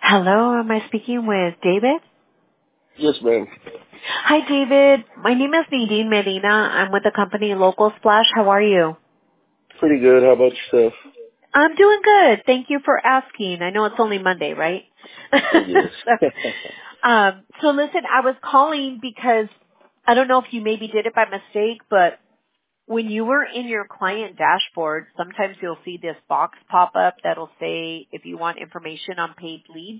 Hello, am I speaking with David? Yes, ma'am. Hi, David. My name is Nadine Medina. I'm with the company Local Splash. How are you? Pretty good. How about yourself? I'm doing good. Thank you for asking. I know it's only Monday, right? Yes. So listen, I was calling because I don't know if you maybe did it by mistake, but when you were in your client dashboard, sometimes you'll see this box pop up that'll say if you want information on paid leads.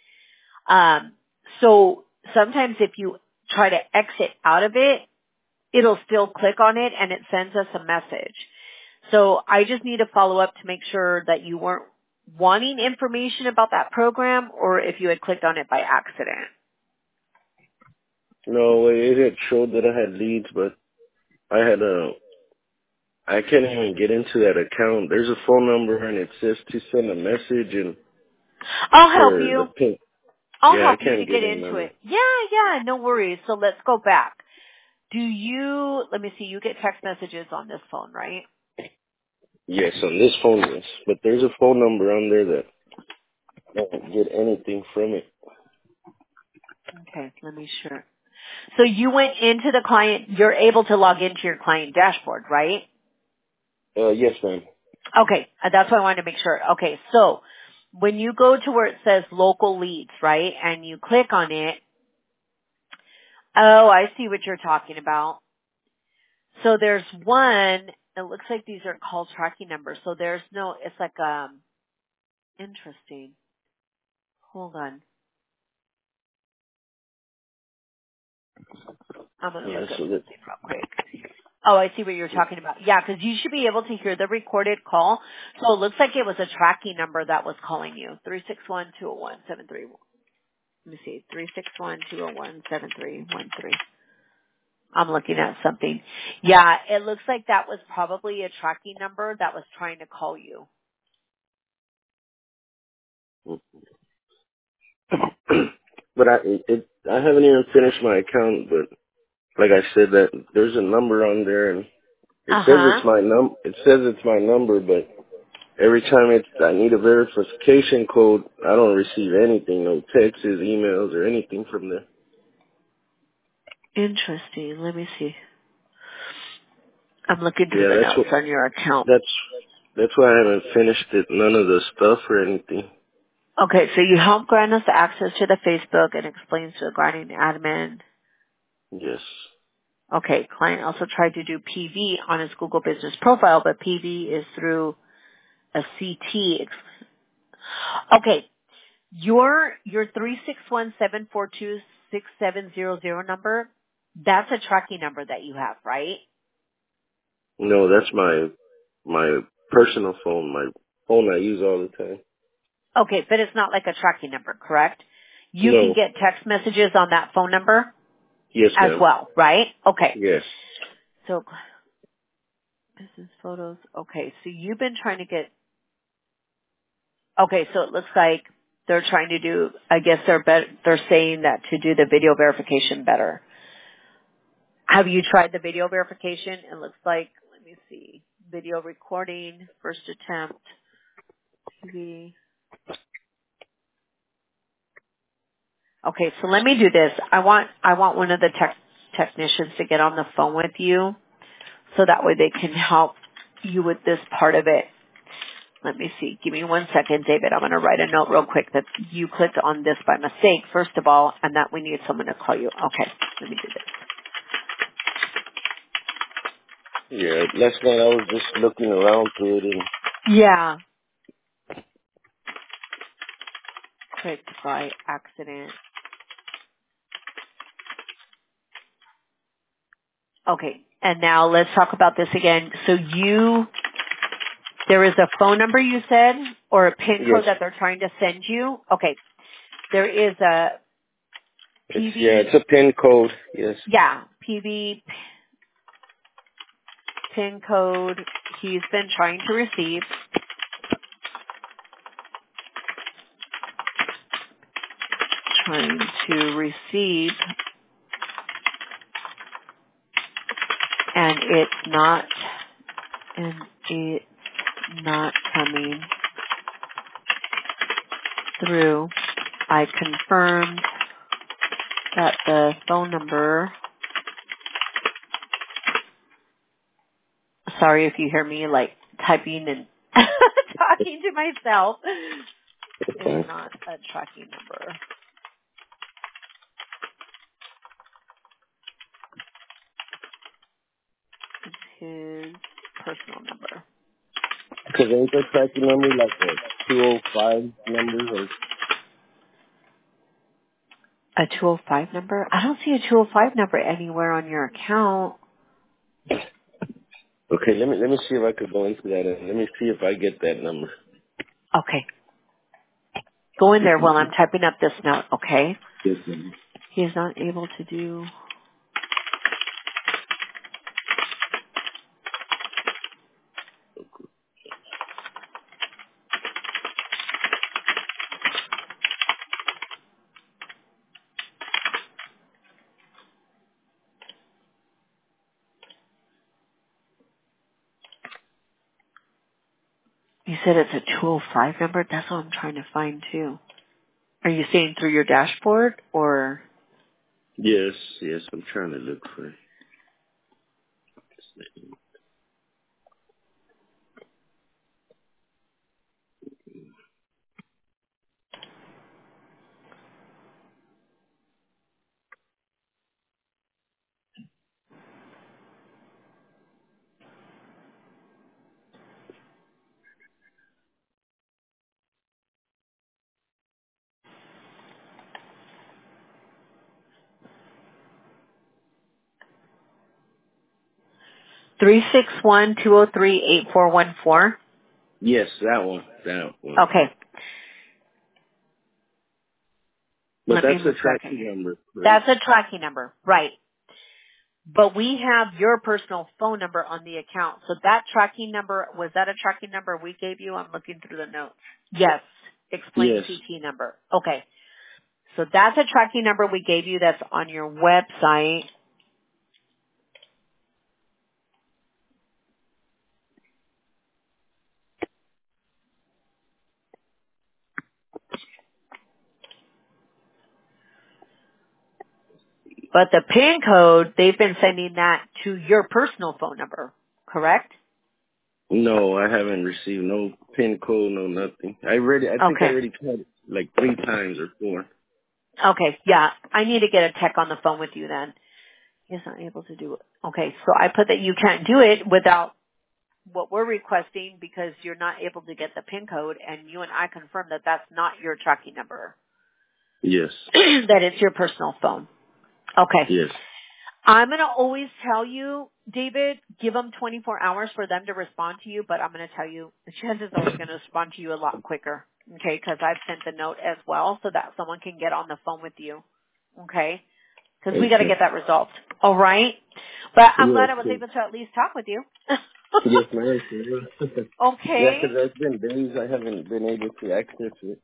So sometimes if you try to exit out of it, it'll still click on it and it sends us a message. So I just need to follow up to make sure that you weren't wanting information about that program or if you had clicked on it by accident. No, it had showed that I had leads, but I can't even get into that account. There's a phone number and it says to send a message and I'll help for the you. pink. I'll Yeah, I help you to can't get get in into on it. it. Yeah, no worries. So let's go back. Let me see, you get text messages on this phone, right? Yes, on this phone, yes. But there's a phone number on there that I don't get anything from it. Okay, let me sure. So you went into the client, you're able to log into your client dashboard, right? Yes, ma'am. Okay, that's what I wanted to make sure. Okay, so when you go to where it says local leads, right, and you click on it, oh, I see what you're talking about. So there's one, it looks like these are call tracking numbers. So there's no, it's like, interesting. Hold on. I'm going to Yeah, look up so that, something real quick. Oh, I see what you're talking about. Yeah, because you should be able to hear the recorded call. So it looks like it was a tracking number that was calling you. 361-201-73. Let me see. 361-201-7313. I'm looking at something. Yeah, it looks like that was probably a tracking number that was trying to call you. but I haven't even finished my account, but like I said, that there's a number on there and it says Uh-huh. it's my number, but every time I need a verification code, I don't receive anything, no texts, emails, or anything from there. Interesting. Let me see. I'm looking through Yeah, the notes on your account. that's that's why I haven't finished it. None of the stuff or anything. Okay, so you help grant us access to the Facebook and explains to the guardian admin. Yes. Okay, client also tried to do PV on his Google business profile, but PV is through a CT. Okay, your 361-742-6700 number, that's a tracking number that you have, right? No, that's my personal phone, my phone I use all the time. Okay, but it's not like a tracking number, correct? You can No. get text messages on that phone number Yes, as ma'am. well, right? Okay. Yes. So business photos. Okay, so you've been trying to get. Okay, so it looks like they're trying to do. I guess they're saying that to do the video verification better. Have you tried the video verification? It looks like. Let me see. Video recording, first attempt. TV. Okay, so let me do this. I want one of the technicians to get on the phone with you, so that way they can help you with this part of it. Let me see. Give me 1 second, David. I'm going to write a note real quick that you clicked on this by mistake, first of all, and that we need someone to call you. Okay, let me do this. Yeah. Last night I was just looking around through it and Yeah. Clicked by accident. Okay, and now let's talk about this again. So there is a phone number you said, or a PIN yes. code that they're trying to send you? Okay, there is a PV, It's a PIN code. Yes. PV PIN code he's been trying to receive. Trying to receive, and it's not coming through. I confirmed that the phone number, sorry if you hear me like typing and talking to myself, is not a tracking number. It's his personal number. Because ain't the tracking number like a 205 number or... A 205 number? I don't see a 205 number anywhere on your account. Okay, let me see if I could go into that and let me see if I get that number. Okay. Go in there while I'm typing up this note, okay? Yes, ma'am. He is not able to do... You said it's a 205 number? That's what I'm trying to find too. Are you saying through your dashboard or... Yes, I'm trying to look for it. 361-203-8414? Yes, that one. Okay. But Let me that's the move back in tracking here. number, right? That's a tracking number, right. But we have your personal phone number on the account. So that tracking number, was that a tracking number we gave you? I'm looking through the notes. Yes. Explain Yes. CT number. Okay. So that's a tracking number we gave you that's on your website. But the PIN code, they've been sending that to your personal phone number, correct? No, I haven't received no pin code, no nothing. I think I Okay. already tried it like 3 times or 4. Okay. Yeah. I need to get a tech on the phone with you then. He's not able to do it. Okay. So I put that you can't do it without what we're requesting because you're not able to get the PIN code, and you and I confirm that that's not your tracking number, Yes. that it's your personal phone. Okay. Yes. I'm going to always tell you, David, give them 24 hours for them to respond to you, but I'm going to tell you the chances are they're going to respond to you a lot quicker, okay, because I've sent the note as well so that someone can get on the phone with you, okay, because we got to Okay. get that resolved, all right? But I'm glad Yes. I was able to at least talk with you. Yes, ma'am. Yeah, Okay. because there's been days I haven't been able to access it.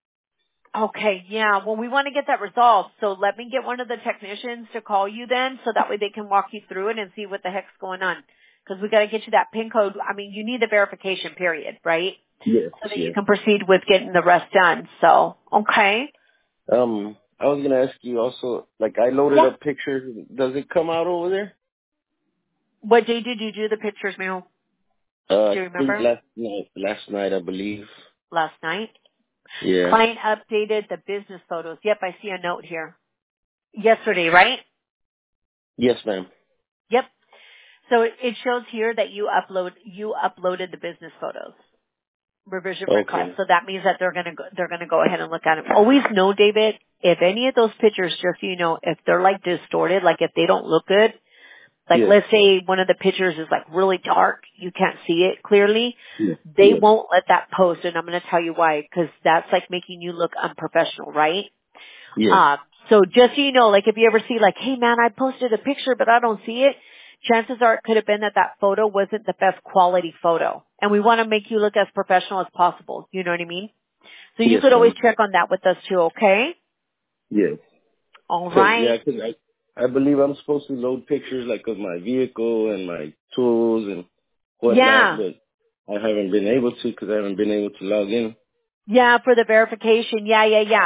Okay, yeah. Well, we want to get that resolved. So let me get one of the technicians to call you then so that way they can walk you through it and see what the heck's going on. Because we got to get you that PIN code. I mean, you need the verification period, right? Yes, So that you yes. can proceed with getting the rest done. So, okay. I was gonna ask you also, like I loaded Yeah. up pictures. Does it come out over there? What day did you do the pictures, Mel? Do you I think remember? last night, I believe. Last night? Yeah. Client updated the business photos. Yep, I see a note here. Yesterday, right? Yes, ma'am. Yep. So it shows here that you uploaded the business photos. Revision request. Okay. So that means that they're gonna go ahead and look at them. Always know, David, if any of those pictures, just so you know, if they're like distorted, like if they don't look good, like Yes. let's say one of the pictures is like really dark, you can't see it clearly, Yes. they Yes. won't let that post, and I'm gonna tell you why, because that's like making you look unprofessional, right? Yes. So just so you know, like if you ever see like, hey man, I posted a picture but I don't see it, chances are it could have been that that photo wasn't the best quality photo. And we want to make you look as professional as possible. You know what I mean? So you Yes, could always ma'am. check on that with us too, okay? Yes. All Cause right. I believe I'm supposed to load pictures like of my vehicle and my tools and whatnot, Yeah. but I haven't been able to because I haven't been able to log in. Yeah, for the verification. Yeah.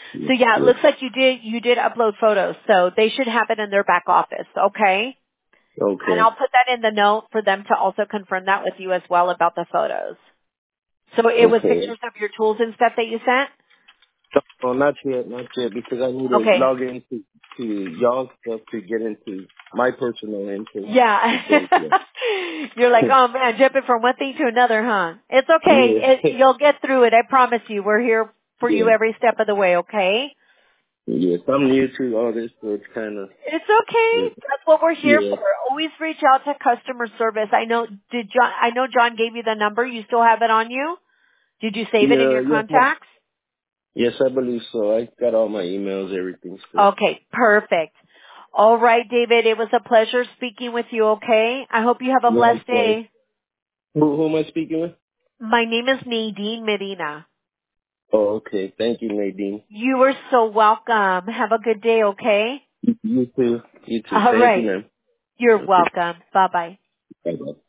So yeah, it Yes. looks like you did upload photos. So they should have it in their back office. Okay. And I'll Okay. put that in the note for them to also confirm that with you as well about the photos. So it was Okay. pictures of your tools and stuff that you sent? Well, not yet, because I need to Okay. log into y'all stuff to get into my personal info. Yeah. So, yeah. You're like, oh man, jumping from one thing to another, huh? It's Yeah. okay. You'll get through it. I promise you. We're here for you Yeah. every step of the way, okay? Yes, I'm new to all this, so it's kind of, It's okay. That's what we're here yeah. for. Always reach out to customer service. I know John gave you the number. You still have it on you? Did you save it in Yeah, your yes, contacts? yes, I believe so. I got all my emails, everything still. Okay, perfect. All right, David. It was a pleasure speaking with you, okay? I hope you have a blessed Likewise. day. Who am I speaking with? My name is Nadine Medina. Oh, okay. Thank you, Nadine. You are so welcome. Have a good day, okay? You too. You too. All Thank you, right. ma'am. You're Okay. welcome. Bye-bye. Bye-bye.